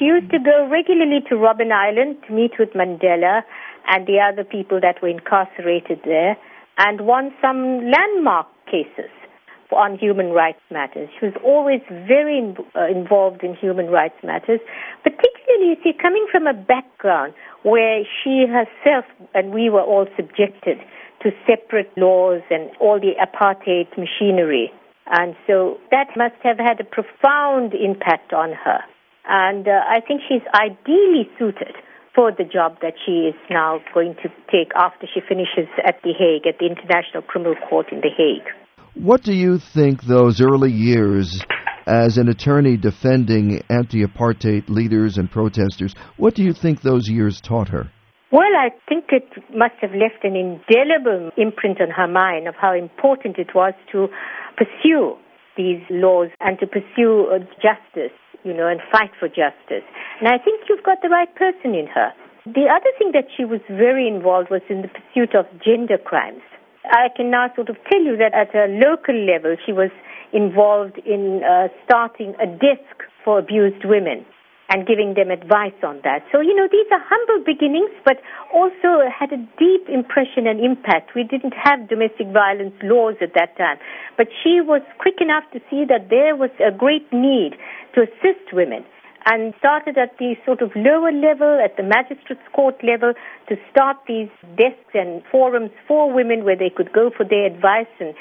She used to go regularly to Robben Island to meet with Mandela and the other people that were incarcerated there, and won some landmark cases on human rights matters. She was always very involved in human rights matters, particularly, you see, coming from a background where she herself and we were all subjected to separate laws and all the apartheid machinery. And so that must have had a profound impact on her. And I think she's ideally suited for the job that she is now going to take after she finishes at The Hague, at the International Criminal Court in The Hague. What do you think those early years as an attorney defending anti-apartheid leaders and protesters, what do you think those years taught her? Well, I think it must have left an indelible imprint on her mind of how important it was to pursue these laws and to pursue justice, and fight for justice. And I think you've got the right person in her. The other thing that she was very involved was in the pursuit of gender crimes. I can now sort of tell you that at a local level, she was involved in starting a desk for abused women and giving them advice on that. So, these are humble beginnings, but also had a deep impression and impact. We didn't have domestic violence laws at that time, but she was quick enough to see that there was a great need to assist women, and started at the sort of lower level, at the magistrates' court level, to start these desks and forums for women where they could go for their advice and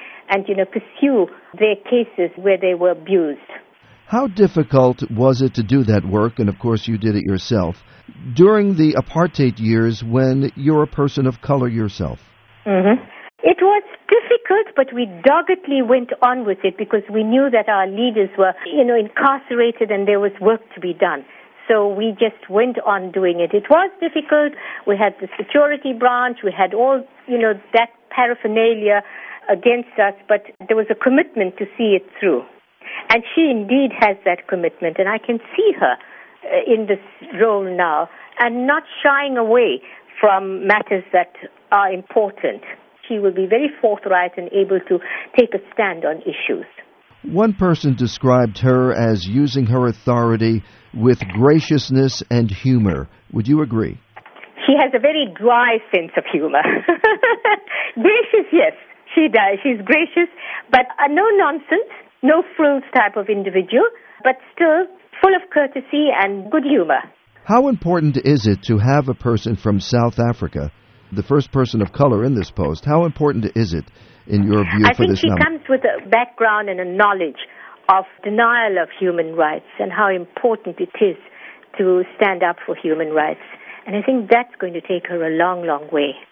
pursue their cases where they were abused. How difficult was it to do that work, and of course you did it yourself, during the apartheid years when you're a person of color yourself? Mm-hmm. It was difficult, but we doggedly went on with it because we knew that our leaders were, incarcerated and there was work to be done. So we just went on doing it. It was difficult. We had the security branch. We had all, that paraphernalia against us, but there was a commitment to see it through. And she indeed has that commitment, and I can see her in this role now and not shying away from matters that are important. She will be very forthright and able to take a stand on issues. One person described her as using her authority with graciousness and humor. Would you agree? She has a very dry sense of humor. Gracious, yes, she does. She's gracious, but no nonsense, no frills type of individual, but still full of courtesy and good humor. How important is it to have a person from South Africa, the first person of color in this post? How important is it, in your view, for this? I think she comes with a background and a knowledge of denial of human rights and how important it is to stand up for human rights. And I think that's going to take her a long, long way.